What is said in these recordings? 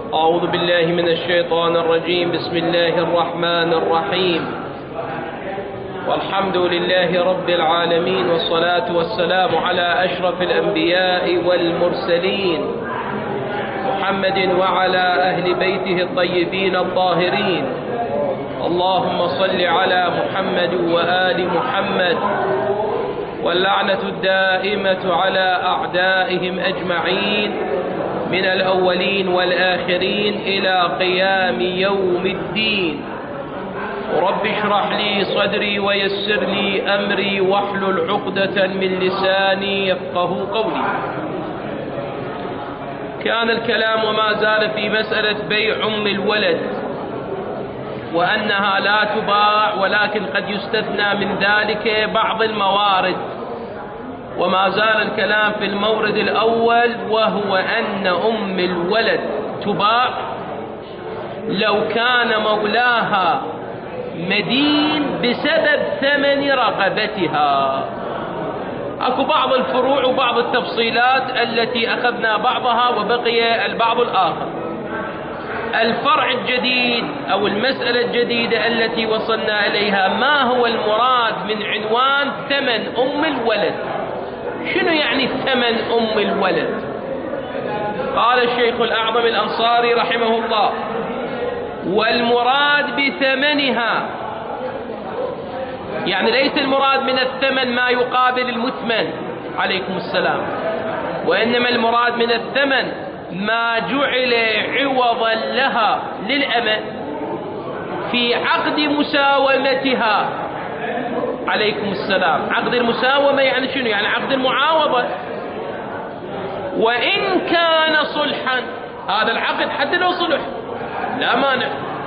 أعوذ بالله من الشيطان الرجيم. بسم الله الرحمن الرحيم. والحمد لله رب العالمين، والصلاة والسلام على أشرف الأنبياء والمرسلين محمد وعلى أهل بيته الطيبين الطاهرين. اللهم صل على محمد وآل محمد، واللعنة الدائمة على أعدائهم أجمعين من الأولين والآخرين إلى قيام يوم الدين. رب اشرح لي صدري ويسر لي أمري واحلل عقدة من لساني يفقه قولي. كان الكلام وما زال في مسألة بيع أم الولد، وأنها لا تباع، ولكن قد يستثنى من ذلك بعض الموارد. وما زال الكلام في المورد الأول، وهو أن أم الولد تباع لو كان مولاها مدين بسبب ثمن رقبتها. أكو بعض الفروع وبعض التفصيلات التي أخذنا بعضها وبقي البعض الآخر. الفرع الجديد أو المسألة الجديدة التي وصلنا إليها، ما هو المراد من عنوان ثمن أم الولد؟ شنو يعني ثمن أم الولد؟ قال الشيخ الأعظم الأنصاري رحمه الله: والمراد بثمنها، يعني ليس المراد من الثمن ما يقابل المثمن عليكم السلام، وإنما المراد من الثمن ما جعل عوضا لها للأمة في عقد مساومتها عليكم السلام. عقد المساومة يعني شنو؟ يعني عقد المعاوضة. وإن كان صلحا، هذا العقد حتى لو صلح لا مانع.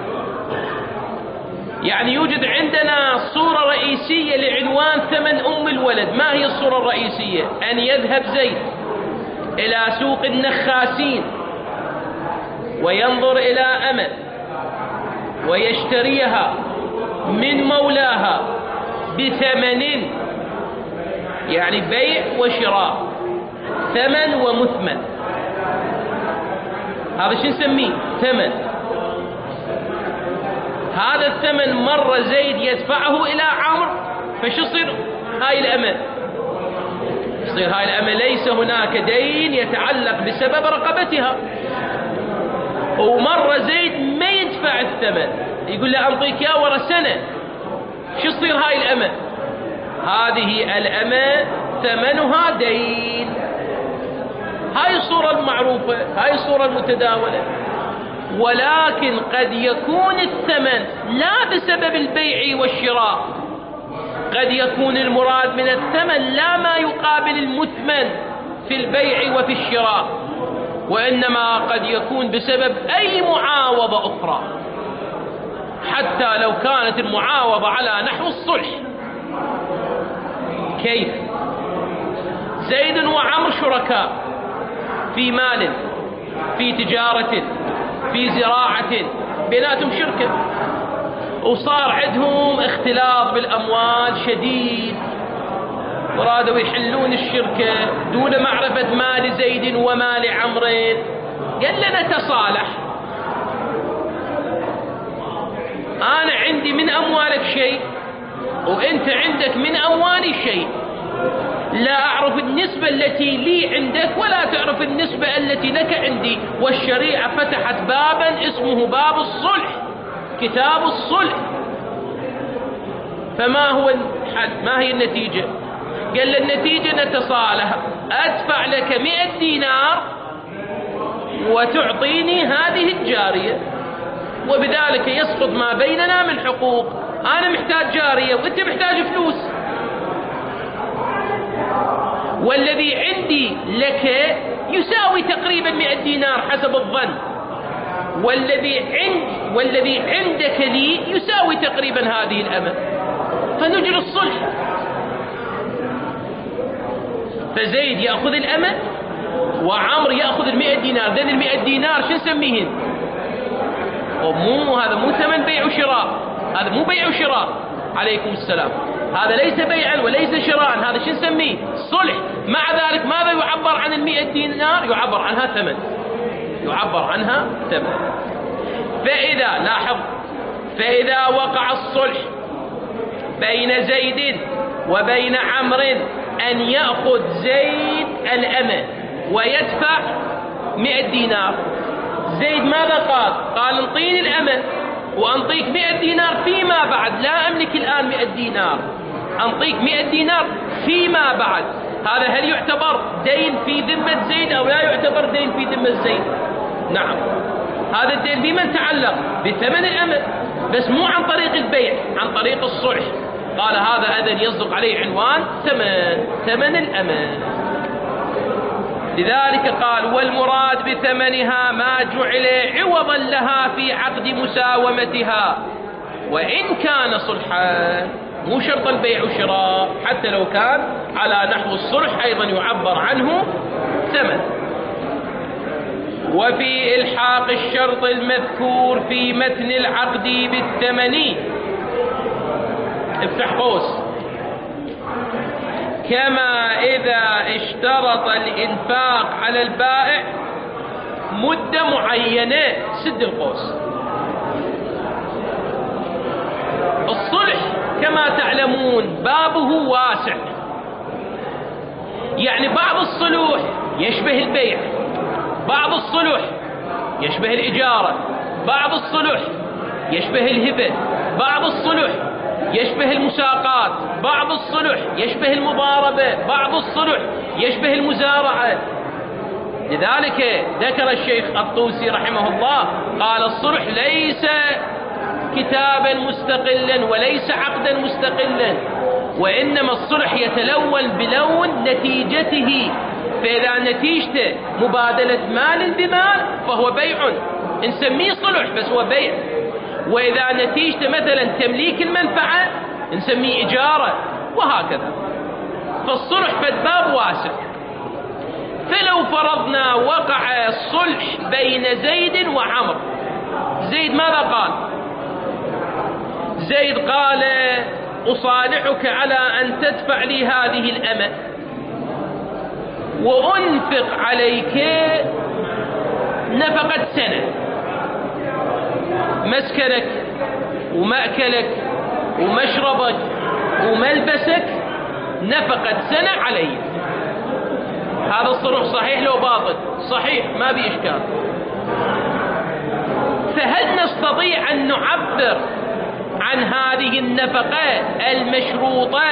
يعني يوجد عندنا صورة رئيسية لعنوان ثمن أم الولد. ما هي الصورة الرئيسية؟ أن يذهب زيد إلى سوق النخاسين وينظر إلى أمة ويشتريها من مولاها بثمن، يعني بيع وشراء، ثمن ومثمن. هذا شو نسميه؟ ثمن. هذا الثمن مرة زيد يدفعه إلى عمرو، فشو يصير هاي الأمة؟ يصير هاي الأمة ليس هناك دين يتعلق بسبب رقبتها. ومرة زيد ما يدفع الثمن، يقول له أنطيك يا ورا سنة. شو يصير هاي الأمة؟ هذه الأمة ثمنها دين. هاي الصورة المعروفة، هاي الصورة المتداولة. ولكن قد يكون الثمن لا بسبب البيع والشراء، قد يكون المراد من الثمن لا ما يقابل المثمن في البيع وفي الشراء، وإنما قد يكون بسبب أي معاوضة أخرى، حتى لو كانت المعاوضة على نحو الصلح. كيف؟ زيد وعمر شركاء في مال، في تجارة، في زراعة، بيناتهم شركة، وصار عندهم اختلاط بالأموال شديد، ورادوا يحلون الشركة دون معرفة مال زيد ومال عمرين. قال لنا نتصالح، أنا عندي من أموالك شيء وأنت عندك من أموالي شيء، لا أعرف النسبة التي لي عندك ولا تعرف النسبة التي لك عندي. والشريعة فتحت بابا اسمه باب الصلح، كتاب الصلح. فما هو الحل؟ ما هي النتيجة؟ قال النتيجة نتصالح، أدفع لك 100 دينار وتعطيني هذه الجارية، وبذلك يسقط ما بيننا من حقوق. أنا محتاج جارية وأنت محتاج فلوس، والذي عندي لك يساوي تقريبا 100 دينار حسب الظن، والذي عندك لي يساوي تقريبا هذه الأمة، فنجري الصلح. فزيد يأخذ الأمة وعمر يأخذ 100 دينار. ذن 100 دينار شو نسميهن؟ هذا مو ثمن بيع وشراء، هذا مو بيع وشراء عليكم السلام. هذا ليس بيعا وليس شراء، هذا شو نسميه؟ صلح. مع ذلك ماذا يعبر عن 100 دينار؟ يعبر عنها ثمن. يعبر عنها ثمن. فإذا لاحظ، فإذا وقع الصلح بين زيد وبين عمرو أن يأخذ زيد الأمة ويدفع 100 دينار. زيد ماذا قال؟ قال انطيني الأمة وأنطيك 100 دينار فيما بعد، لا أملك الآن 100 دينار، أنطيك 100 دينار فيما بعد. هذا هل يعتبر دين في ذمة زيد أو لا يعتبر دين في ذمة زيد؟ نعم، هذا الدين بمن تعلق؟ بثمن الأمة، بس مو عن طريق البيع، عن طريق الصلح. قال هذا أذن يصدق عليه عنوان ثمن الأمة. لذلك قال والمراد بثمنها ما جعل عوضا لها في عقد مساومتها وإن كان صلحا، مو شرط البيع والشراء، حتى لو كان على نحو الصلح أيضا يعبر عنه ثمن. وفي إلحاق الشرط المذكور في متن العقد بالثمن، افتح قوس، كما إذا اشترط الإنفاق على البائع مدة معينة، سد القوس. الصلح كما تعلمون بابه واسع، يعني بعض الصلوح يشبه البيع، بعض الصلح يشبه الإجارة، بعض الصلح يشبه الهبة، بعض الصلح يشبه المساقات، بعض الصلح يشبه المضاربة، بعض الصلح يشبه المزارعة. لذلك ذكر الشيخ الطوسي رحمه الله قال الصلح ليس كتابا مستقلا وليس عقدا مستقلا، وإنما الصلح يتلون بلون نتيجته، فإذا نتيجته مبادلة مال بمال فهو بيع، نسميه صلح بس هو بيع. وإذا نتيجته مثلا تمليك المنفعة نسميه إجارة، وهكذا. فالصلح فالباب واسع. فلو فرضنا وقع الصلح بين زيد وعمر، زيد ماذا قال؟ زيد قال أصالحك على أن تدفع لي هذه الأمة وأنفق عليك نفقة سنة، مسكنك ومأكلك ومشربك وملبسك نفقة سنة علي. هذا الصلح صحيح لو باطل؟ صحيح، ما بي إشكال. فهل نستطيع أن نعبر عن هذه النفقة المشروطة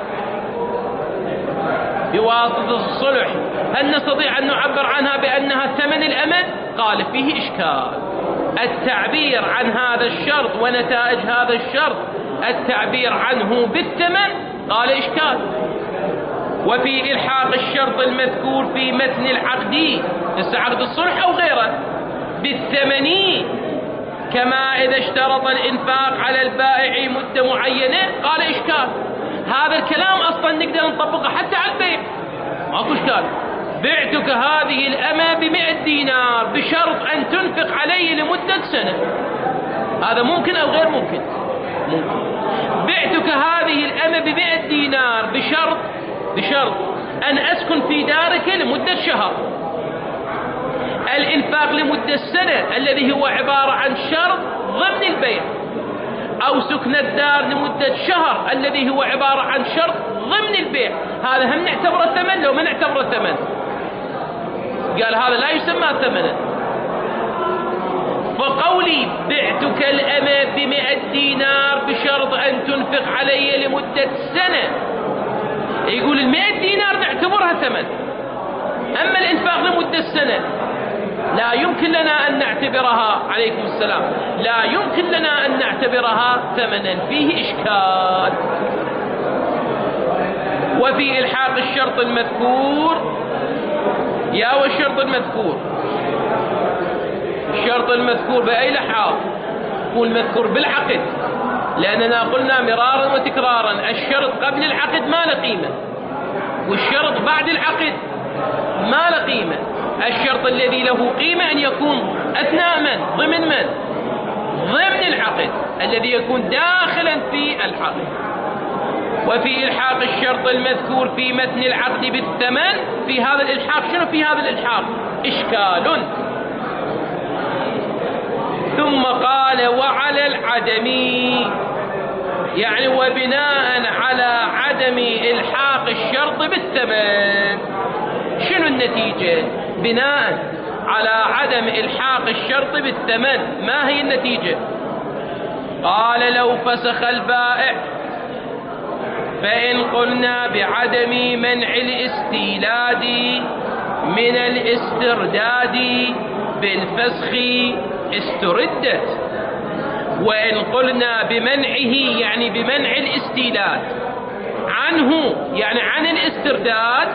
بواسطة الصلح، هل نستطيع أن نعبر عنها بأنها ثمن الأمة؟ قال فيه إشكال. التعبير عن هذا الشرط ونتائج هذا الشرط، التعبير عنه بالثمن، قال إشكال. وفي إلحاق الشرط المذكور في متن العقد، عقد الصلح أو غيره، بالثمن كما إذا اشترط الإنفاق على البائع مدة معينة، قال إشكال. هذا الكلام أصلا نقدر نطبقه حتى على البيع، ماكو إشكال. بعتك هذه الأمة ب100 دينار بشرط أن تنفق علي لمدة سنة، هذا ممكن أو غير ممكن؟ ممكن. بعتك هذه الأمة ب100 دينار بشرط أن أسكن في دارك لمدة شهر. الإنفاق لمدة سنة الذي هو عبارة عن شرط ضمن البيع، أو سكن الدار لمدة شهر الذي هو عبارة عن شرط ضمن البيع، هذا هم نعتبره ثمن لو ما نعتبره ثمن؟ قال هذا لا يسمى ثمنا. فقولي بعتك الأمة ب100 دينار بشرط أن تنفق علي لمدة سنة، يقول ال100 دينار نعتبرها ثمن، أما الإنفاق لمدة سنة لا يمكن لنا أن نعتبرها، عليكم السلام، لا يمكن لنا أن نعتبرها ثمنا، فيه إشكال. وفي إلحاق الشرط المذكور، يا والشرط المذكور، الشرط المذكور بأي لحاظ؟ يكون مذكور بالعقد، لأننا قلنا مرارا وتكرارا الشرط قبل العقد ما له قيمة، والشرط بعد العقد ما له قيمة. الشرط الذي له قيمة أن يكون أثناء من؟ ضمن من؟ ضمن العقد الذي يكون داخلا في العقد. وفي إلحاق الشرط المذكور في متن العقد بالثمن، في هذا الإلحاق شنو؟ في هذا الإلحاق إشكال. وعلى العدم، يعني وبناء على عدم إلحاق الشرط بالثمن. شنو النتيجة؟ بناء على عدم إلحاق الشرط بالثمن ما هي النتيجة؟ قال لو فسخ البائع فإن قلنا بعدم منع الاستيلاد من الاسترداد بالفسخ استردت، وإن قلنا بمنعه يعني بمنع الاستيلاد عنه يعني عن الاسترداد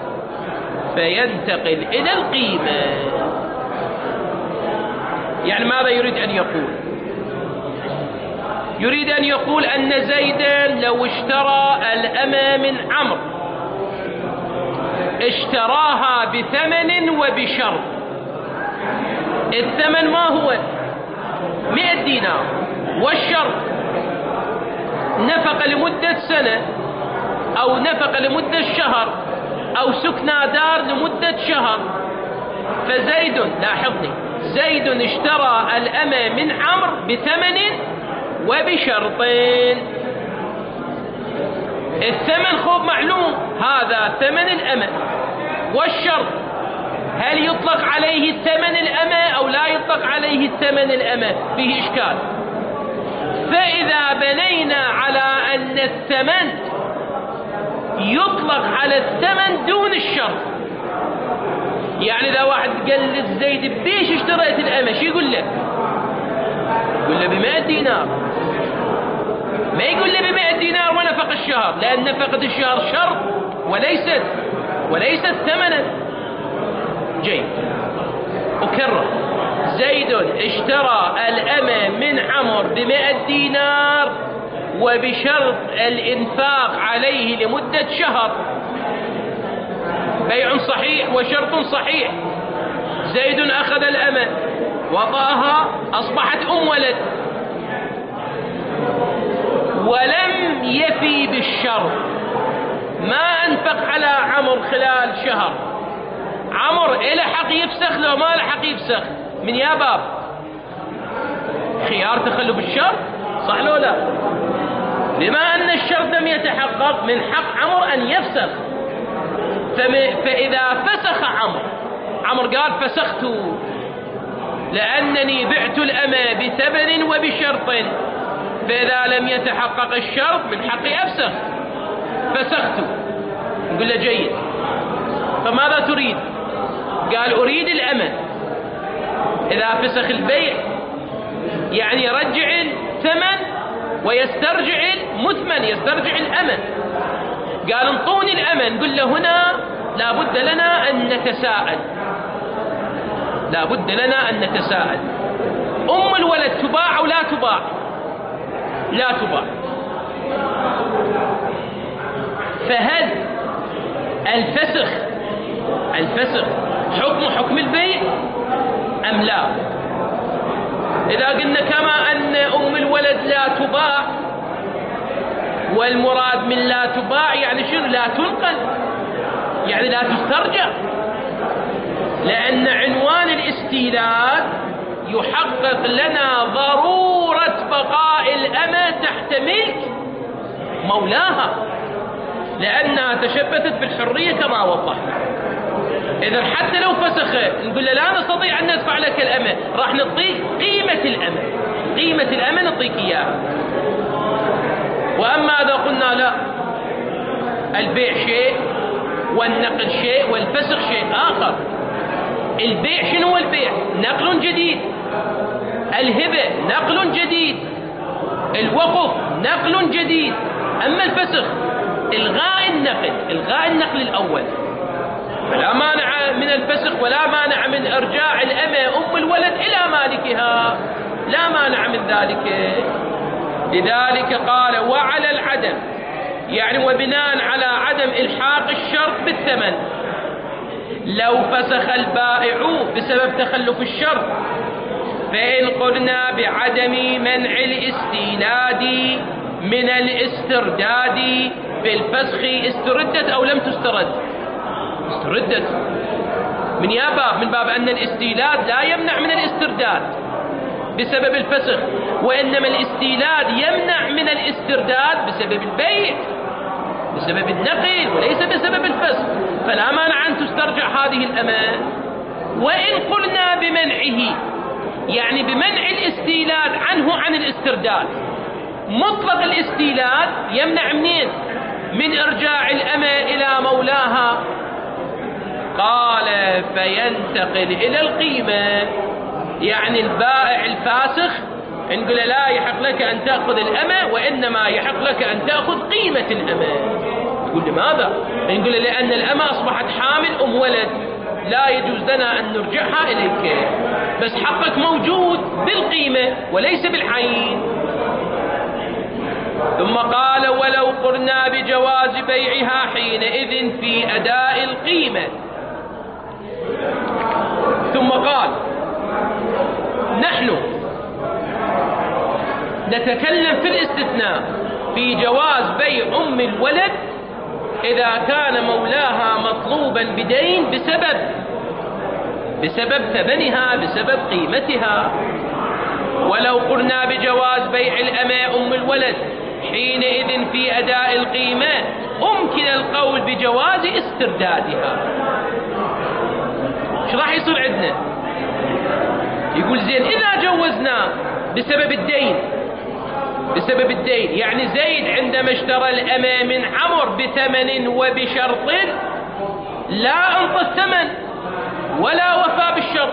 فينتقل إلى القيمة. يعني ماذا يريد أن يقول؟ يريد أن يقول أن زيدا لو اشترى الأمة من عمرو اشتراها بثمن وبشرط. الثمن ما هو؟ 100 دينار، والشرط نفقة لمدة سنة أو نفقة لمدة شهر أو سكنى دار لمدة شهر. فزيد، لاحظني، زيد اشترى الأمة من عمرو بثمن وبشرطين. الثمن خوب معلوم، هذا ثمن الأمة، والشرط هل يطلق عليه ثمن الأمة أو لا يطلق عليه ثمن الأمة؟ فيه إشكال. فإذا بنينا على أن الثمن يطلق على الثمن دون الشرط، يعني إذا واحد قال للزيد بيش اشتريت الأمة، شو يقول له؟ يقول له ب100 دينار، ما يقول له ب100 دينار ونفق الشهر، لأن نفقة الشهر شرط وليست ثمنا. جيد، أكرر، زيد اشترى الأمة من عمرو ب100 دينار وبشرط الإنفاق عليه لمدة شهر، بيع صحيح وشرط صحيح. زيد أخذ الأمة وضعها، أصبحت ولد، ولم يفي بالشرط، ما أنفق على عمرو خلال شهر. عمرو إلى حق يفسخ لو ما له حق يفسخ، من يا باب خيار تخلف الشرط، صح لو لا؟ بما أن الشرط لم يتحقق من حق عمرو أن يفسخ. فإذا فسخ عمرو قال فسخت لأنني بعت الأمة بثمن وبشرط، فإذا لم يتحقق الشرط من حقي أفسخ، فسخت. نقول له جيد، فماذا تريد؟ قال أريد الأمة. إذا فسخ البيع يعني يرجع الثمن ويسترجع المثمن، يسترجع الأمة. قال انطوني الأمة. نقول له هنا لابد لنا أن نتساءل، أم الولد تباع أو لا تباع؟ لا تباع. فهل الفسخ حكم البيع أم لا؟ إذا قلنا كما أن أم الولد لا تباع، والمراد من لا تباع يعني شنو؟ لا تنقل، يعني لا تسترجع، لأن عنوان الاستيلاد يحقق لنا ضرورة بقاء الأمة تحت ملك مولاها، لأنها تشبثت بالحرية كما وضحنا. إذا حتى لو فسخ نقول له لا نستطيع أن ندفع لك الأمة، راح نعطيك قيمة الأمة نعطيك إياها. وأما إذا قلنا لا، البيع شيء والنقل شيء والفسخ شيء آخر. البيع شنو هو البيع؟ نقل جديد، الهبة نقل جديد، الوقف نقل جديد. أما الفسخ إلغاء النقل الأول، فلا مانع من الفسخ ولا مانع من إرجاع الأمة أم الولد إلى مالكها، لا مانع من ذلك. لذلك قال وعلى العدم، يعني وبناء على عدم إلحاق الشرط بالثمن. لو فسخ البائع بسبب تخلف الشرط فإن قلنا بعدم منع الاستيلاد من الاسترداد بالفسخ استردت أو لم تسترد؟ استردت. من باب أن الاستيلاد لا يمنع من الاسترداد، بسبب الفسخ، وإنما الاستيلاد يمنع من الاسترداد بسبب البيع، بسبب النقل، وليس بسبب الفسخ. فلا مانع أن تسترجع هذه الأمة. وإن قلنا بمنعه، يعني بمنع الاستيلاد عنه عن الاسترداد، مطلق الاستيلاد يمنع منين؟ من إرجاع الأمة إلى مولاها. قال فينتقل إلى القيمة، يعني البائع الفاسخ نقول لا يحق لك أن تأخذ الأمة، وإنما يحق لك أن تأخذ قيمة الأمة. يقول لماذا؟ نقول لأن الأمة أصبحت حامل ولد، لا يجوز لنا أن نرجعها إليك، بس حقك موجود بالقيمة وليس بالعين. ثم قال ولو قرنا بجواز بيعها حينئذ في أداء القيمة. ثم قال نحن نتكلم في الاستثناء في جواز بيع أم الولد إذا كان مولاها مطلوبا بدين بسبب ثمنها، بسبب قيمتها. ولو قلنا بجواز بيع الأمة أم الولد حينئذ في أداء القيمة أمكن القول بجواز استردادها. ايش راح يصير عندنا؟ يقول زين إذا جوزنا بسبب الدين، بسبب الدين، يعني زيد عندما اشترى الأمة من عمر بثمن وبشرط لا أنطى الثمن ولا وفى بالشرط،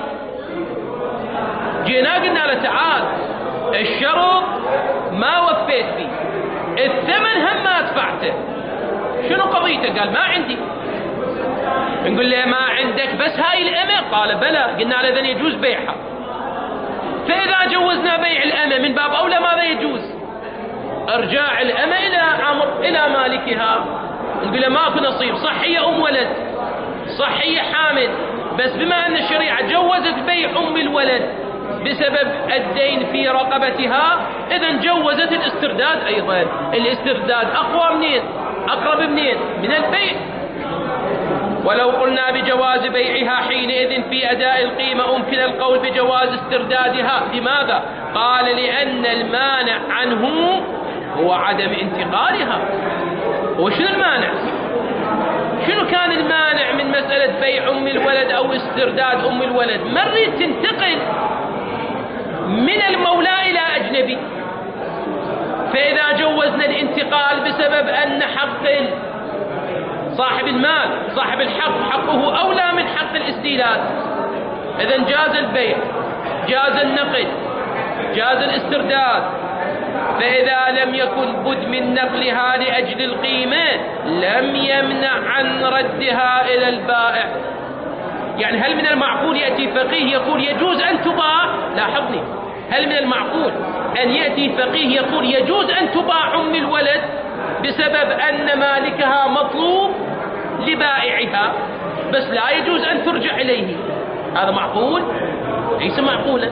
جينا قلنا له تعال الشرط ما وفيت فيه، الثمن هم ما دفعته، شنو قضيته؟ قال ما عندي. نقول له ما عندك بس هاي الأمة؟ قال بلى. قلنا له إذن يجوز بيعها. فإذا جوزنا بيع الأمة من باب أولى ماذا يجوز؟ ارجاع الأمة إلى عمر إلى مالكها. نقول له ماكو نصيب، صحية أم ولد، صحية حامل، بس بما أن الشريعة جوزت بيع أم الولد بسبب الدين في رقبتها، إذن جوزت الاسترداد أيضا. الاسترداد أقوى منين؟ أقرب منين؟ من البيع. ولو قلنا بجواز بيعها حينئذ في أداء القيمة أمكن القول بجواز استردادها. لماذا؟ قال لأن المانع عنه هو عدم انتقالها. وشنو المانع؟ شنو كان المانع من مسألة بيع أم الولد أو استرداد أم الولد؟ مرة تنتقل من المولى إلى أجنبي، فإذا جوزنا الانتقال بسبب أن حق صاحب المال صاحب الحق حقه أولى من حق الاستيلاد، إذن جاز البيع، جاز النقد، جاز الاسترداد. فإذا لم يكن بد من نقلها لأجل القيمة لم يمنع عن ردها إلى البائع. يعني هل من المعقول يأتي فقيه يقول يجوز أن تباع؟ لاحظني، هل من المعقول أن يأتي فقيه يقول يجوز أن تباع أم الولد بسبب أن مالكها مطلوب لبائعها بس لا يجوز أن ترجع إليه؟ هذا معقول؟ ليس معقولا.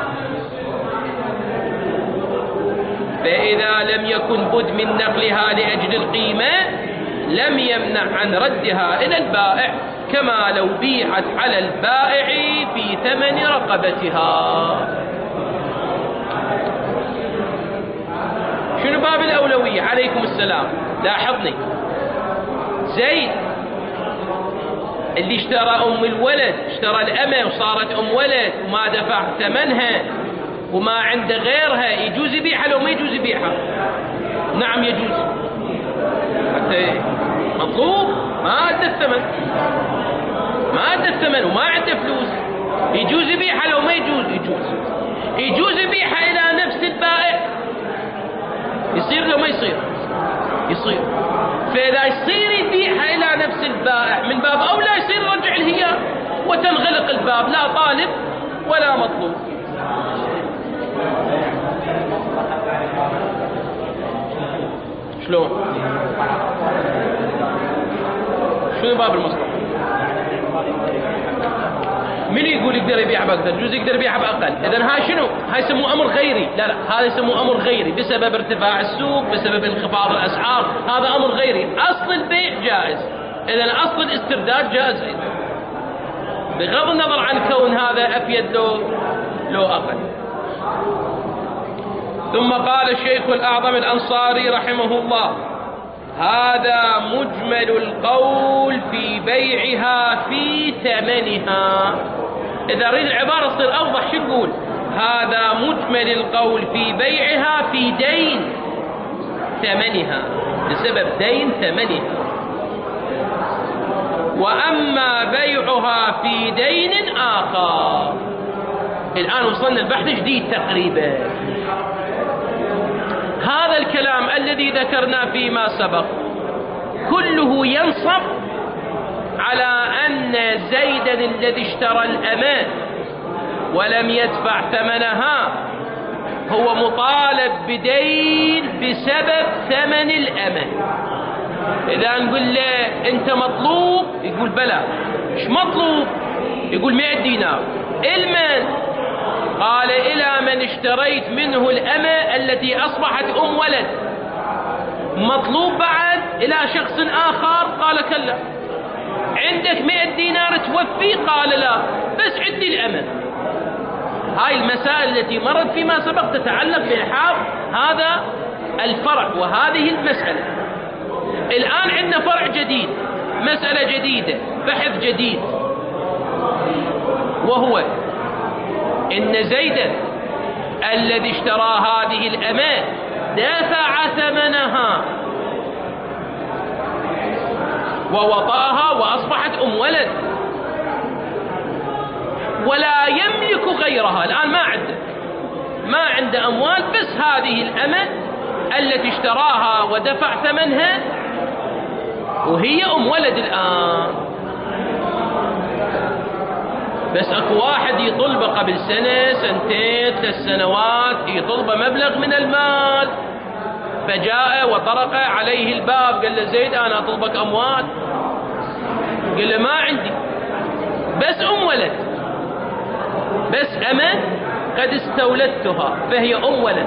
فإذا لم يكن بد من نقلها لأجل القيمة لم يمنع عن ردها إلى البائع، كما لو بيعت على البائع في ثمن رقبتها. شنو باب الأولوية؟ عليكم السلام. لاحظني، زيد اللي اشترى أم الولد، اشترى الأمة وصارت أم ولد وما دفع ثمنها وما عنده غيرها، يجوز يبيعها لو ما يجوز يبيعها؟ نعم يجوز، حتى مطلوب ما أدى الثمن، ما أدى الثمن وما عنده فلوس، يجوز يبيعها لو ما يجوز؟ يجوز. يجوز يبيعها إلى نفس البائع؟ يصير لو ما يصير؟ يصير. فإذا يصير يبيعها إلى نفس البائع من باب أولى يصير يرجع الهيام وتنغلق الباب، لا طالب ولا مطلوب. شلون؟ شنو باب المصلحة؟ من يقول يقدر يبيع بأقدر؟ يجوز يقدر يبيع بأقل. إذن هاي شنو؟ هاي يسموه أمر غيري. لا هذا يسموه أمر غيري بسبب ارتفاع السوق، بسبب انخفاض الأسعار، هذا أمر غيري. أصل البيع جائز، إذن أصل الاسترداد جائز أيضا، بغض النظر عن كون هذا أفيد لو أقل. ثم قال الشيخ الأعظم الأنصاري رحمه الله: هذا مجمل القول في بيعها في ثمنها. إذا أريد العبارة تصير أوضح، شو نقول؟ هذا مجمل القول في بيعها في دين ثمنها، بسبب دين ثمنها. وأما بيعها في دين آخر. الآن وصلنا البحث جديد تقريبا. هذا الكلام الذي ذكرنا فيما سبق كله ينصب على أن زيدا الذي اشترى الأمان ولم يدفع ثمنها هو مطالب بدين بسبب ثمن الأمان. إذا نقول له أنت مطلوب، يقول بلى. إيش مطلوب؟ يقول 100 دينار. المن؟ قال إلى من اشتريت منه الأمة التي أصبحت أم ولد. مطلوب بعد إلى شخص آخر؟ قال كلا. عندك 100 دينار توفي؟ قال لا، بس عندي الأمة. هاي المسائل التي مرت فيما سبق تتعلق بإلحاق هذا الفرع وهذه المسألة. الآن عندنا فرع جديد، مسألة جديدة، بحث جديد، وهو إن زيدا الذي اشترى هذه الأمان دفع ثمنها ووطأها وأصبحت أم ولد، ولا يملك غيرها. الآن ما عنده أموال، بس هذه الأمة التي اشتراها ودفع ثمنها وهي أم ولد الآن. بس اكو واحد يطلبه قبل سنة، سنتين، 3 سنوات، يطلبه مبلغ من المال، فجاء وطرق عليه الباب قال له زيد أنا أطلبك أموال. قال له ما عندي، بس أم ولد، بس أمة قد استولدتها فهي أم ولد.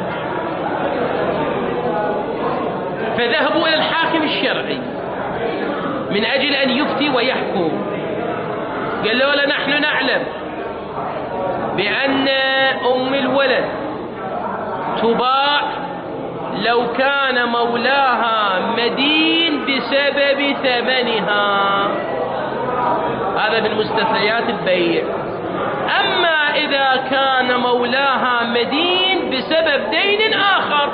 فذهبوا إلى الحاكم الشرعي من أجل أن يفتي ويحكم. قال له ولا نحن نعلم بأن أم الولد تباع لو كان مولاها مدين بسبب ثمنها، هذا من مستثنيات البيع. أما إذا كان مولاها مدين بسبب دين آخر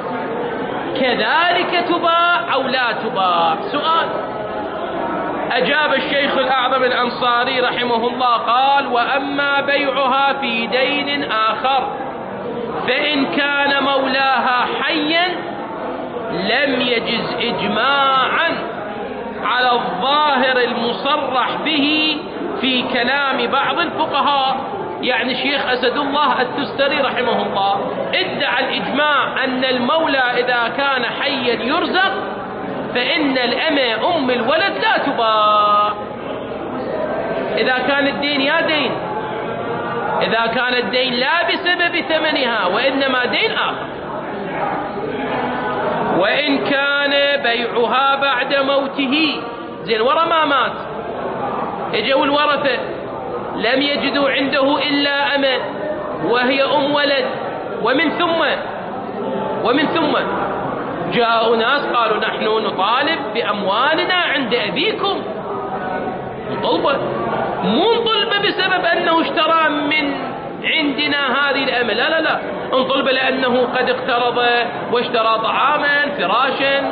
كذلك تباع أو لا تباع؟ سؤال. أجاب الشيخ الأعظم الأنصاري رحمه الله قال: وأما بيعها في دين آخر فإن كان مولاها حيا لم يجز إجماعا على الظاهر المصرح به في كلام بعض الفقهاء. يعني الشيخ أسد الله التستري رحمه الله ادعى الإجماع أن المولى إذا كان حيا يرزق، فإن الأمة أم الولد لا تباع إذا كان الدين يا دين، إذا كان الدين لا بسبب ثمنها وإنما دين آخر. وإن كان بيعها بعد موته، زين ورا ما مات اجوا الورثة لم يجدوا عنده إلا أمة وهي أم ولد، ومن ثم جاءوا ناس قالوا نحن نطالب بأموالنا عند أبيكم. نطلبه، مو نطلبه بسبب أنه اشترى من عندنا هذه الأمة، لا، نطلبه لأنه قد اقترض واشترى طعاما، فراشا،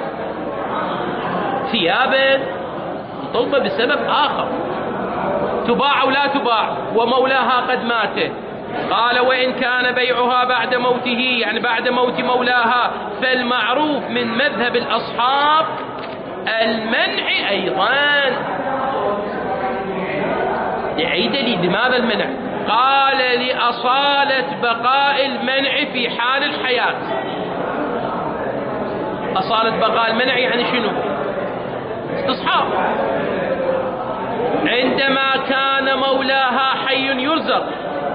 ثيابا. نطلبه بسبب آخر. تباع أو لا تباع ومولاها قد مات. قال: وإن كان بيعها بعد موته، يعني بعد موت مولاها، فالمعروف من مذهب الأصحاب المنع أيضا. أي دليل لماذا المنع؟ قال: لأصالة بقاء المنع في حال الحياة. أصالة بقاء المنع يعني شنو؟ استصحاب. عندما كان مولاها حي يرزق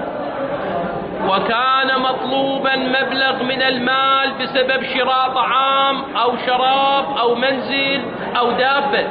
وكان مطلوبا مبلغ من المال بسبب شراء طعام أو شراب أو منزل أو دابة،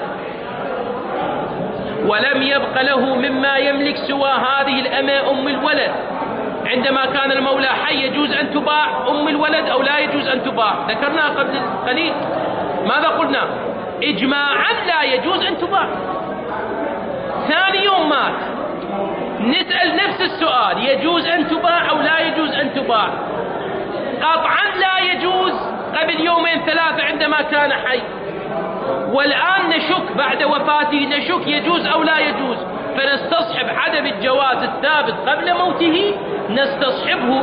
ولم يبق له مما يملك سوى هذه الأمة أم الولد، عندما كان المولى حي يجوز أن تباع أم الولد أو لا يجوز أن تباع؟ ذكرناها قبل قليل. ماذا قلنا؟ إجماعا لا يجوز أن تباع. ثاني يوم مات، نسأل نفس السؤال، يجوز أن تباع أو لا يجوز أن تباع؟ قطعا لا يجوز قبل يومين ثلاثة عندما كان حي، والآن نشك بعد وفاته، نشك يجوز أو لا يجوز، فنستصحب عدم الجواز الثابت قبل موته، نستصحبه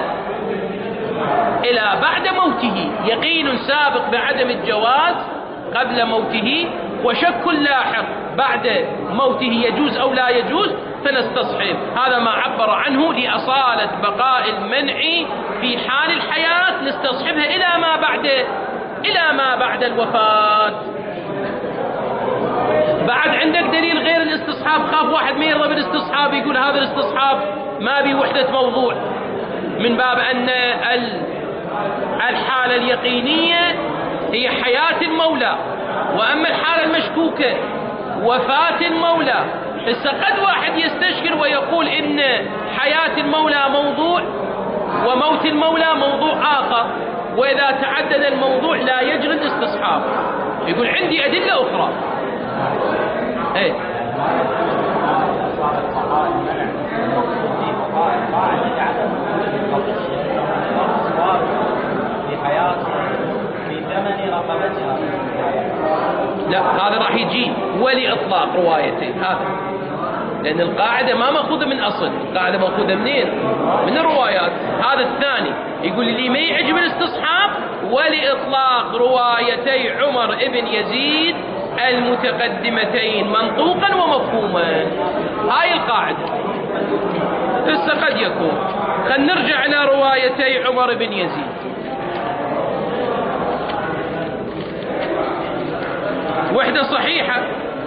إلى بعد موته. يقين سابق بعدم الجواز قبل موته، وشك لاحق بعد موته يجوز أو لا يجوز، فنستصحب. هذا ما عبر عنه لأصالة بقاء المنع في حال الحياة، نستصحبها إلى ما بعد الوفاة. بعد عندك دليل غير الاستصحاب؟ خاف واحد ما يرضى بالاستصحاب، يقول هذا الاستصحاب ما بي وحدة موضوع، من باب أن الحالة اليقينية هي حياة المولى، وأما الحالة المشكوكة وفاة المولى. قد واحد يستشكل ويقول إن حياة المولى موضوع وموت المولى موضوع آخر، وإذا تعدد الموضوع لا يجري الاستصحاب. يقول عندي أدلة أخرى. إيه؟ لا، هذا راح يجي ولإطلاق روايتين، هذا لأن القاعدة ما مأخوذة من أصل، القاعدة مأخوذة منين؟ من الروايات. هذا الثاني يقول لي ما يعجب الاستصحاب ولإطلاق روايتي عمر ابن يزيد المتقدمتين منطوقا ومفهوما. هاي القاعدة. هسه قد يكون، خلينا نرجع إلى روايتي عمر بن يزيد. وحدة صحيحة،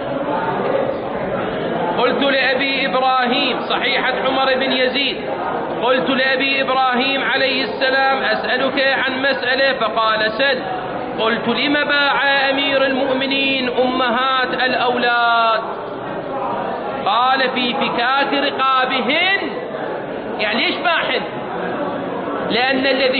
قلت لأبي إبراهيم، صحيحة عمر بن يزيد، قلت لأبي إبراهيم عليه السلام أسألك عن مسألة، فقال سل. قلت لم باع أمير المؤمنين أمهات الأولاد؟ قال في فكاك رقابهن. يعني ليش باعهن؟ لأن الذي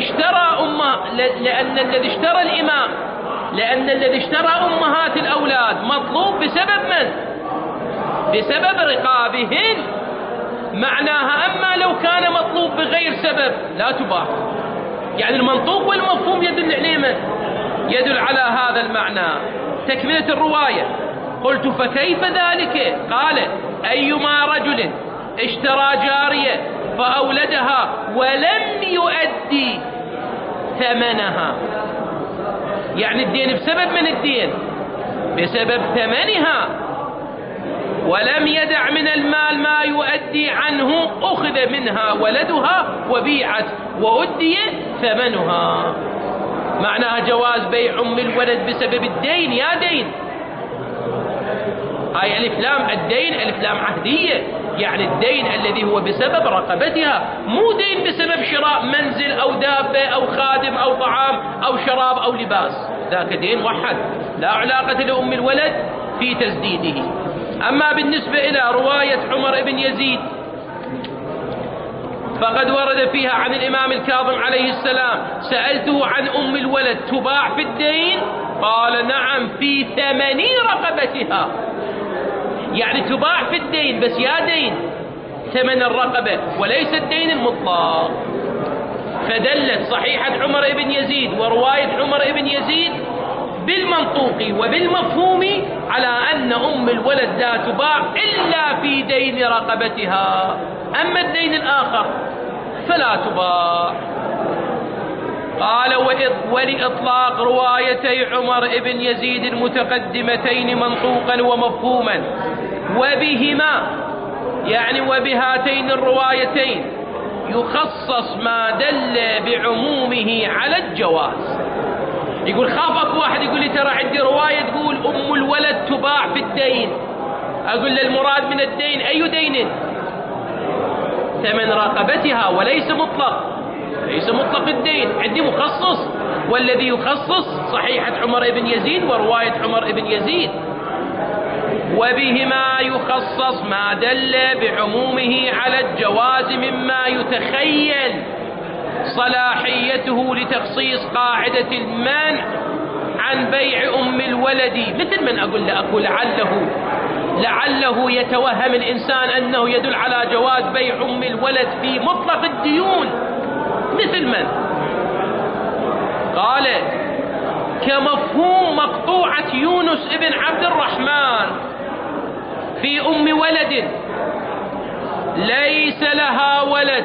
اشترى الإمام، لأن الذي اشترى أمهات الأولاد مطلوب بسبب من؟ بسبب رقابهن. معناها أما لو كان مطلوب بغير سبب لا تباع. يعني المنطوق والمفهوم يدل عليه من؟ يدل على هذا المعنى. تكملة الرواية، قلت فكيف ذلك؟ قال أيما رجل اشترى جارية فأولدها ولم يؤدي ثمنها، يعني الدين بسبب من الدين؟ بسبب ثمنها، ولم يدع من المال ما يؤدي عنه، أخذ منها ولدها وبيعت وأدي ثمنها. معناها جواز بيع أم الولد بسبب الدين. يا دين، هاي ألف لام الدين ألف لام عهدية، يعني الدين الذي هو بسبب رقبتها، مو دين بسبب شراء منزل أو دابة أو خادم أو طعام أو شراب أو لباس، ذاك دين وحد لا علاقة لأم الولد في تسديده. أما بالنسبة إلى رواية عمر بن يزيد فقد ورد فيها عن الإمام الكاظم عليه السلام سألته عن أم الولد تباع في الدين؟ قال نعم في ثمن رقبتها. يعني تباع في الدين، بس يا دين ثمن الرقبة وليس الدين المطلق. فدلت صحيحة عمر بن يزيد ورواية عمر بن يزيد بالمنطوق وبالمفهوم على أن أم الولد لا تباع إلا في دين رقبتها، أما الدين الآخر فلا تباع. قال ولإطلاق روايتي عمر بن يزيد المتقدمتين منطوقا ومفهوما، وبهما يعني وبهاتين الروايتين يخصص ما دل بعمومه على الجواز. يقول خافك واحد يقول لي ترى عندي رواية تقول أم الولد تباع في الدين، أقول له المراد من الدين أي دين؟ ثمن رقبتها، وليس مطلق، ليس مطلق الدين، عندي مخصص، والذي يخصص صحيحة عمر بن يزيد ورواية عمر بن يزيد. وبهما يخصص ما دل بعمومه على الجواز مما يتخيل صلاحيته لتخصيص قاعدة المنع عن بيع أم الولد، مثل من أقول لعله يتوهم الإنسان أنه يدل على جواز بيع أم الولد في مطلق الديون، مثل من قال كمفهوم مقطوعة يونس ابن عبد الرحمن في أم ولد ليس لها ولد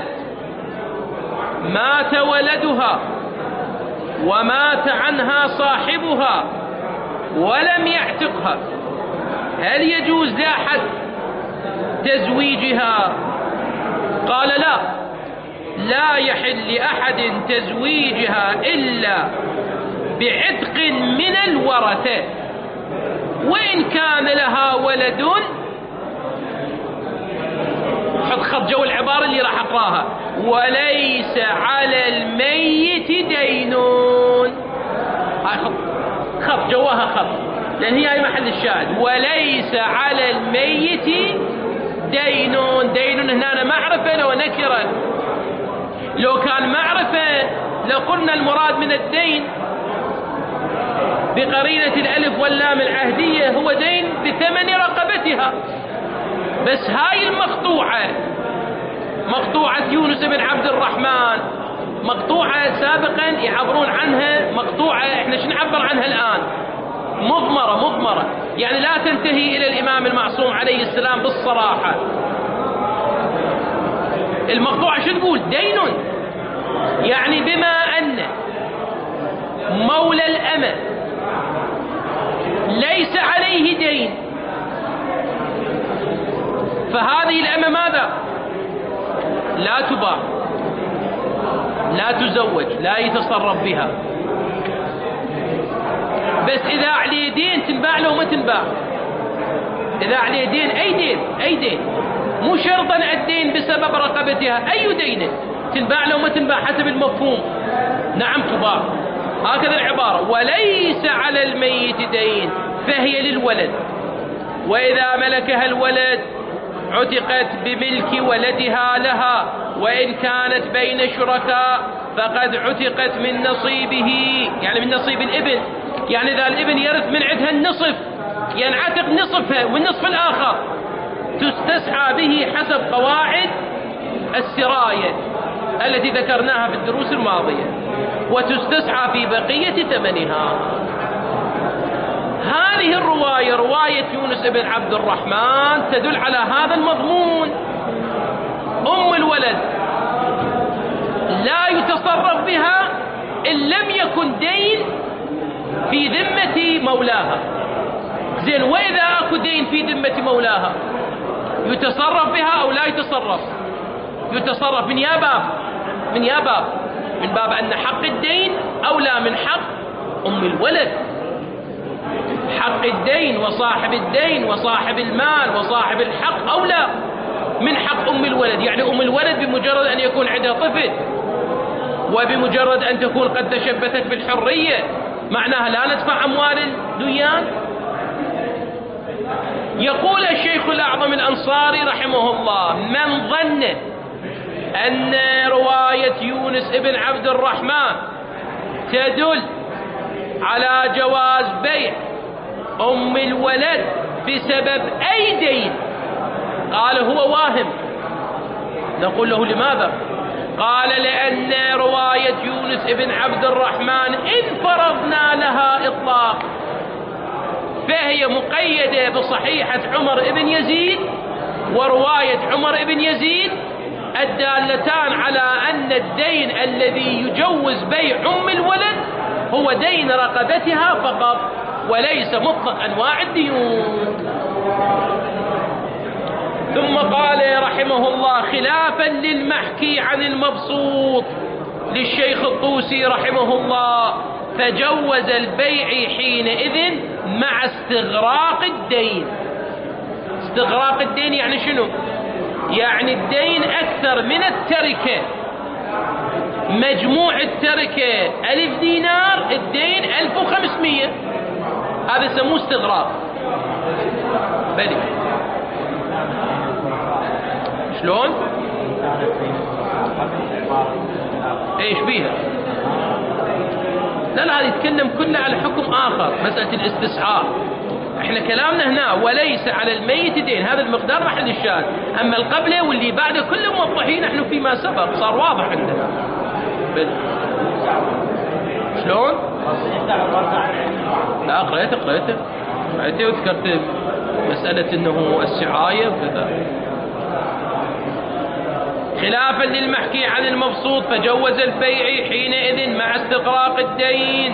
مات ولدها ومات عنها صاحبها ولم يعتقها، هل يجوز لأحد تزويجها؟ قال لا يحل لأحد تزويجها إلا بعتق من الورثة، وإن كان لها ولد. حط خط جو العبارة اللي راح أقراها: وليس على الميت دين. هاي خط جواها خط، لأن هي محل الشاهد. وليس على الميت دين. دين هنا معرفة لو نكرة، لو كان معرفة لقلنا المراد من الدين بقرينة الألف واللام العهدية هو دين بثمن رقبتها. بس هاي المقطوعة، مقطوعة يونس بن عبد الرحمن، مقطوعة سابقا يعبرون عنها مقطوعة، احنا شو نعبر عنها الآن؟ مضمرة، يعني لا تنتهي إلى الإمام المعصوم عليه السلام بالصراحة. المقطوعة شو تقول؟ دين، يعني بما أن مولى الأمة ليس عليه دين، فهذه الأمة ماذا؟ لا تباع، لا تزوج، لا يتصرف بها. بس إذا عليه دين تنباع له ما تنباع. إذا عليه دين، أي دين، مو شرطا الدين بسبب رقبتها، أي دين تنباع له ما تنباع حسب المفهوم. نعم تباع، هكذا العبارة. وليس على الميت دين فهي للولد، وإذا ملكها الولد عتقت بملك ولدها لها، وإن كانت بين شركاء فقد عتقت من نصيبه، يعني من نصيب الابن. يعني إذا الابن يرث من عندها النصف ينعتق نصفها والنصف الآخر تستسعى به حسب قواعد السراية التي ذكرناها في الدروس الماضية، وتستسعى في بقية ثمنها. هذه الرواية، رواية يونس بن عبد الرحمن، تدل على هذا المضمون. أم الولد لا يتصرف بها إن لم يكن دين في ذمة مولاها. زين، وإذا أكو دين في ذمة مولاها يتصرف بها أو لا يتصرف؟ يتصرف من يا باب من باب أن حق الدين أولى من حق أم الولد. حق الدين وصاحب الدين وصاحب المال وصاحب الحق أولى من حق أم الولد. يعني أم الولد بمجرد أن يكون عندها طفل وبمجرد أن تكون قد تشبثت بالحرية معناها لا ندفع أموال الديان. يقول الشيخ الأعظم الأنصاري رحمه الله: من ظن أن رواية يونس ابن عبد الرحمن تدل على جواز بيع أم الولد بسبب أي دين، قال هو واهم. نقول له لماذا؟ قال لأن رواية يونس ابن عبد الرحمن إن فرضنا لها إطلاق فهي مقيدة بصحيحة عمر ابن يزيد ورواية عمر ابن يزيد الدالتان على أن الدين الذي يجوز بيع أم الولد هو دين رقبتها فقط وليس مطلق أنواع الديون. ثم قال رحمه الله: خلافا للمحكي عن المبسوط للشيخ الطوسي رحمه الله، فجوز البيع حينئذ مع استغراق الدين. استغراق الدين يعني شنو؟ يعني الدين أكثر من التركة، مجموع التركة 1000 دينار، الدين 1500، هذا يسموه استغراق. بلي. شلون؟ ايش بيها؟ لا هذا يتكلم كله على حكم آخر، مسألة الاستصحاب. احنا كلامنا هنا وليس على الميت دين، هذا المقدار محل الشاهد. اما القبله واللي بعده كله موضحين نحن فيما سبق، صار واضح عندنا. شلون؟ لا قريته وذكرت مسألة انه السعاية وكذا. خلافا للمحكي عن المبسوط فجوز البيع حينئذ مع استغراق الدين.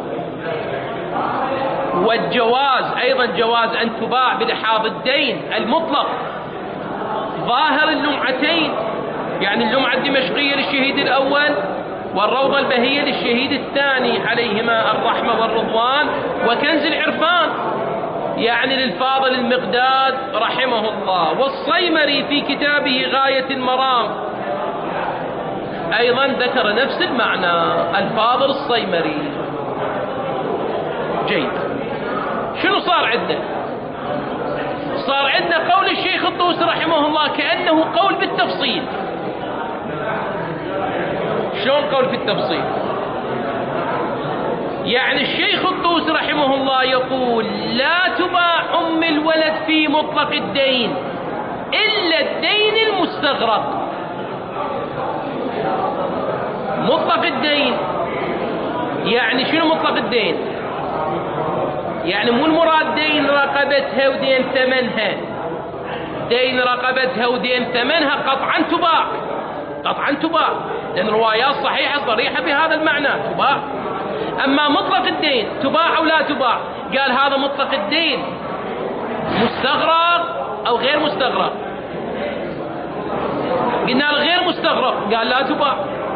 والجواز أيضا جواز أن تباع بلحاظ الدين المطلق ظاهر اللمعتين، يعني اللمعة الدمشقية للشهيد الأول والروضة البهية للشهيد الثاني عليهما الرحمة والرضوان، وكنز العرفان يعني للفاضل المقداد رحمه الله. والصيمري في كتابه غاية المرام أيضا ذكر نفس المعنى، الفاضل الصيمري. جيد. شنو صار عندنا؟ صار عندنا قول الشيخ الطوسي رحمه الله كأنه قول بالتفصيل. شلون قول بالتفصيل؟ يعني الشيخ الطوسي رحمه الله يقول لا تباع أم الولد في مطلق الدين إلا الدين المستغرق. مطلق الدين يعني شنو مطلق الدين؟ يعني مو المراد دين رقبتها ودين ثمنها، دين رقبتها ودين ثمنها قطعا تباع، لأن روايات صحيحة صريحة بهذا المعنى تباع. أما مطلق الدين تباع أو لا تباع؟ قال هذا مطلق الدين مستغرق أو غير مستغرق؟ قلنا غير مستغرق، قال لا تباع.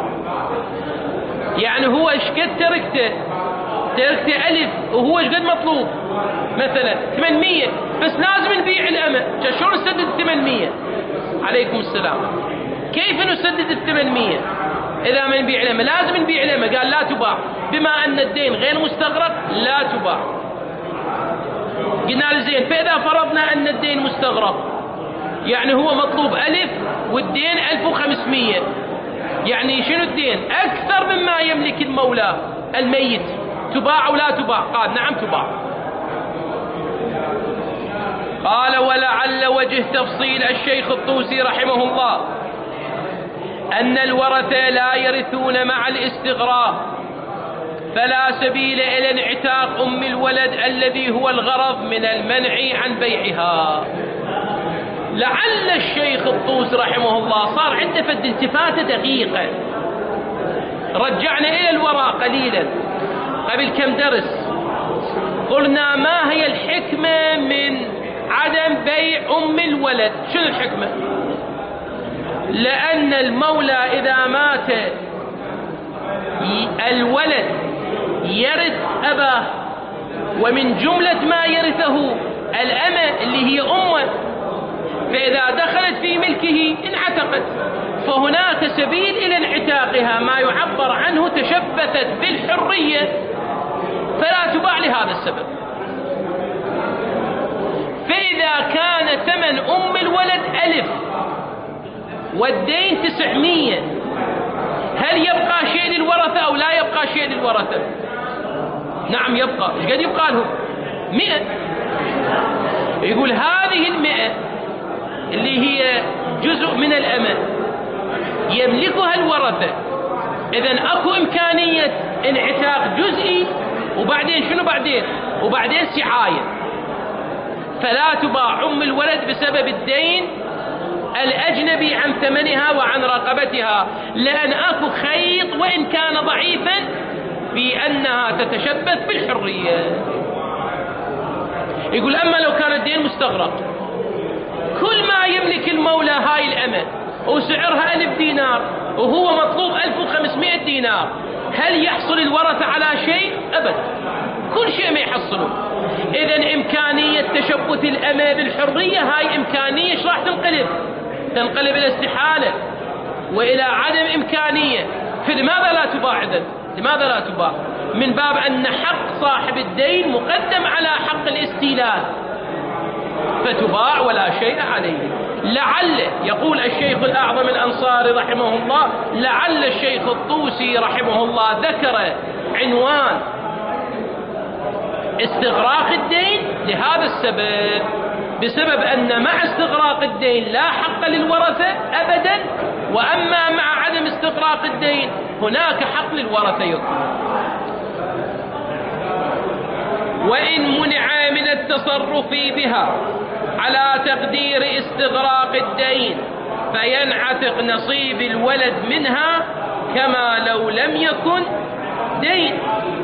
يعني هو ايش قد تركته ألف وهو ايش قد مطلوب؟ مثلا 800، بس لازم نبيع الأمة. شلون نسدد 800؟ عليكم السلام. كيف نسدد 800 إذا ما نبيع الأمة؟ لازم نبيع الأمة. قال لا تباع، بما أن الدين غير مستغرق لا تباع. قلنا زين، فإذا فرضنا أن الدين مستغرق يعني هو مطلوب 1000 والدين 1500، يعني شنو الدين؟ أكثر مما يملك المولى الميت، تباع أو لا تباع؟ قال نعم تباع. قال ولعل وجه تفصيل الشيخ الطوسي رحمه الله أن الورثة لا يرثون مع الاستغراق، فلا سبيل إلى انعتاق أم الولد الذي هو الغرض من المنع عن بيعها. لعل الشيخ الطوسي رحمه الله صار عنده فد التفاتة دقيقة. رجعنا إلى الوراء قليلا قبل كم درس، قلنا ما هي الحكمة من عدم بيع أم الولد؟ شنو الحكمة؟ لأن المولى إذا مات الولد يرث أباه، ومن جملة ما يرثه الأمة اللي هي أمه، فإذا دخلت في ملكه انعتقت. فهناك سبيل إلى انعتاقها، ما يعبر عنه تشبثت بالحرية، فلا تباع لهذا السبب. فإذا كان ثمن أم الولد 1000 والدين 900، هل يبقى شيء للورثة أو لا يبقى شيء للورثة؟ نعم يبقى. ايش قد يبقى لهم؟ 100. يقول هذه 100 اللي هي جزء من الأمة يملكها الورثة، إذن أكو إمكانية انعتاق جزئي، وبعدين شنو وبعدين سعاية. فلا تباع أم الولد بسبب الدين الأجنبي عن ثمنها وعن رقبتها، لأن أكو خيط وإن كان ضعيفا في أنها تتشبث بالحرية. يقول أما لو كان الدين مستغرق، كل ما يملك المولى هاي الأمة وسعرها 1000 دينار وهو مطلوب 1500 دينار، هل يحصل الورثة على شيء؟ أبدا، كل شيء ما يحصلون. إذن إمكانية تشبث الأمة بالحرية هاي إمكانية ايش راح تنقلب إلى استحالة وإلى عدم إمكانية. فلماذا لا تباع إذن؟ لماذا لا تباع؟ من باب أن حق صاحب الدين مقدم على حق الاستيلاد. فتباع ولا شيء عليه. لعل، يقول الشيخ الأعظم الأنصاري رحمه الله، لعل الشيخ الطوسي رحمه الله ذكر عنوان استغراق الدين لهذا السبب، بسبب أن مع استغراق الدين لا حق للورثة أبدا، وأما مع عدم استغراق الدين هناك حق للورثة يكون. وإن منع من التصرف بها على تقدير استغراق الدين فينعتق نصيب الولد منها كما لو لم يكن دين.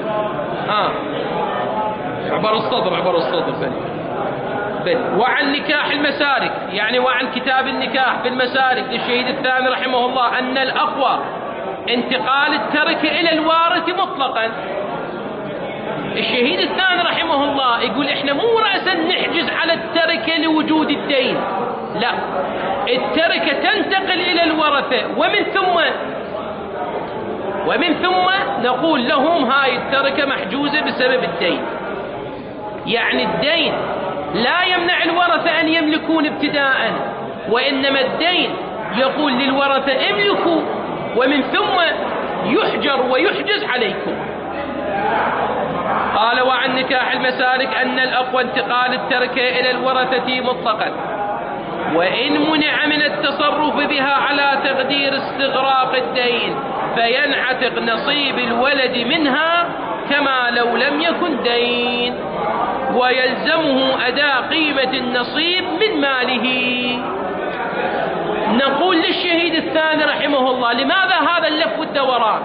عبر الصدر بل. وعن نكاح المسالك، يعني وعن كتاب النكاح في المسالك للشهيد الثاني رحمه الله، أن الأقوى انتقال التركة إلى الوارث مطلقا. الشهيد الثاني رحمه الله يقول احنا مو رأسا نحجز على التركة لوجود الدين، لا، التركة تنتقل إلى الورثة، ومن ثم نقول لهم هاي التركة محجوزة بسبب الدين. يعني الدين لا يمنع الورثة أن يملكون ابتداء، وإنما الدين يقول للورثة املكوا، ومن ثم يحجر ويحجز عليكم. قال وعن نكاح المسالك أن الأقوى انتقال التركة إلى الورثة مطلقا، وإن منع من التصرف بها على تقدير استغراق الدين فينعتق نصيب الولد منها كما لو لم يكن دين، ويلزمه أداء قيمة النصيب من ماله. نقول للشهيد الثاني رحمه الله لماذا هذا اللف والدوران؟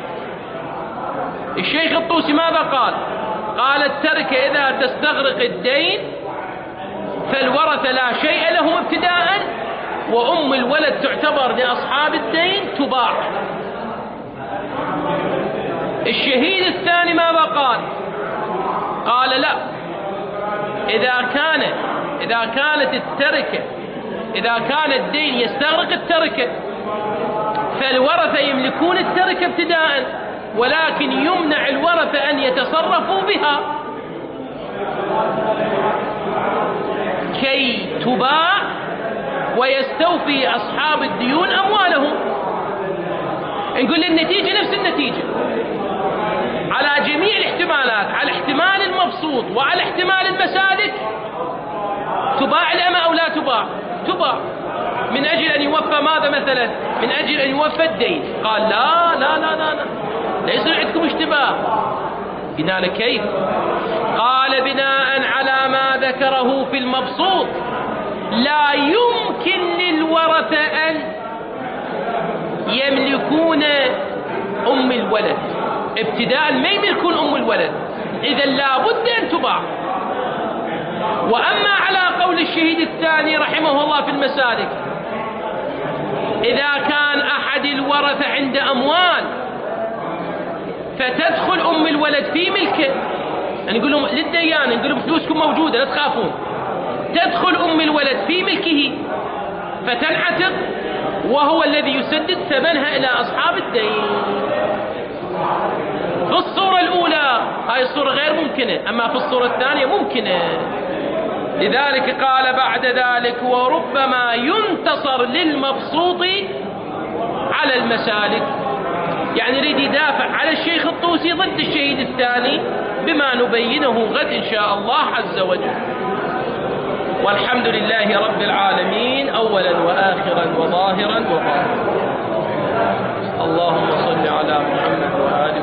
الشيخ الطوسي ماذا قال؟ قال التركة إذا تستغرق الدين فالورثة لا شيء لهم ابتداء، وأم الولد تعتبر لأصحاب الدين تباع. الشهيد الثاني ماذا قال؟ قال لا، إذا كان الدين يستغرق التركة فالورثة يملكون التركة ابتداء، ولكن يمنع الورثة أن يتصرفوا بها كي تباع ويستوفي أصحاب الديون أموالهم. نقول النتيجة نفس النتيجة على جميع الاحتمالات، على احتمال المبسوط وعلى احتمال المسالك. تباع الأمة أو لا تباع؟ تباع، من أجل أن يوفى ماذا مثلا؟ من أجل أن يوفى الدين. قال لا لا لا لا, لا. ليس عندكم اشتباه. بناء كيف؟ قال بناء على ما ذكره في المبسوط لا يمكن للورثة أن يملكون أم الولد ابتداء، ما يملكون أم الولد، إذا لا بد أن تباع. وأما على قول الشهيد الثاني رحمه الله في المسالك، إذا كان أحد الورثة عند أموال فتدخل أم الولد في ملكه، يعني نقول لهم للديان، نقول لهم فلوسكم موجودة لا تخافون، تدخل أم الولد في ملكه فتنعتق، وهو الذي يسدد ثمنها إلى أصحاب الدين. في الصورة الأولى هاي الصورة غير ممكنة، أما في الصورة الثانية ممكنة. لذلك قال بعد ذلك وربما ينتصر للمبسوط على المسالك، يعني يريد يدافع على الشيخ الطوسي ضد الشهيد الثاني بما نبينه غد إن شاء الله عز وجل. والحمد لله رب العالمين أولا وآخرا وظاهرا وباطنا. اللهم صل على محمد وآل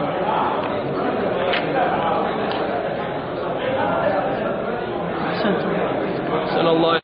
محمد.